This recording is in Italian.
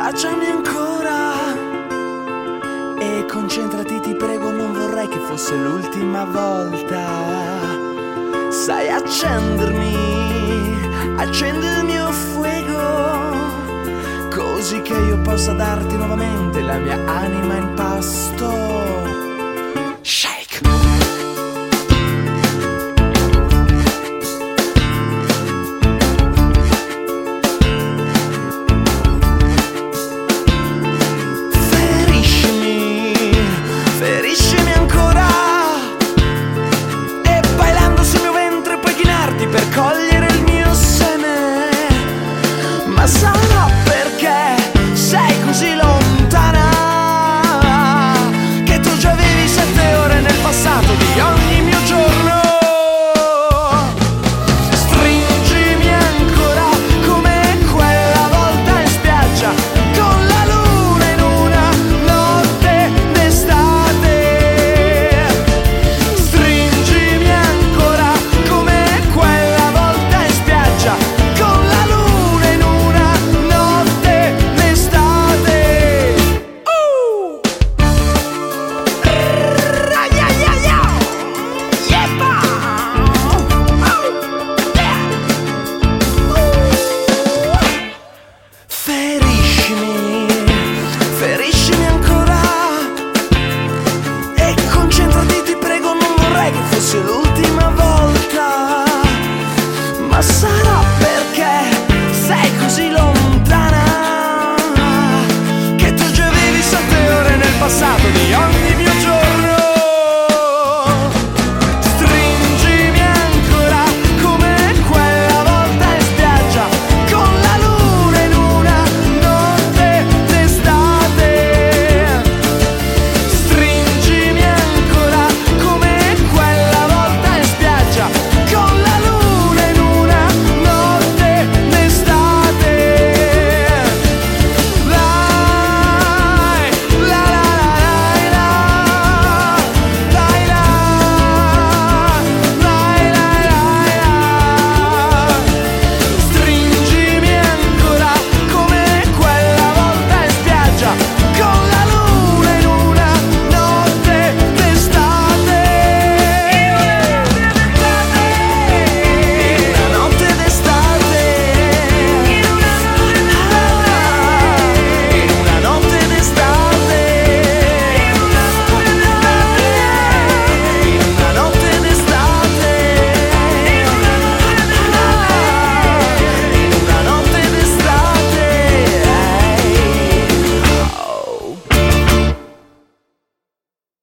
Baciami ancora e concentrati, ti prego, non vorrei che fosse l'ultima volta. Sai accendermi, accendi il mio fuoco, così che io possa darti nuovamente la mia anima in pasto. Shake! Feriscimi ancora e bailando sul mio ventre puoi chinarti per cogliere il mio seme. Ma sarà perché sei così lontana che tu già vivi 7 ore nel passato di ogni mio giorno. Stringimi ancora come quella volta in spiaggia con la luna in una notte d'estate. Stringimi ancora come quella volta in spiaggia con la luna in una notte d'estate. Feriscimi ancora e concentrati, ti prego, non vorrei che fosse l'ultima volta. Ma sarà perché sei così lontana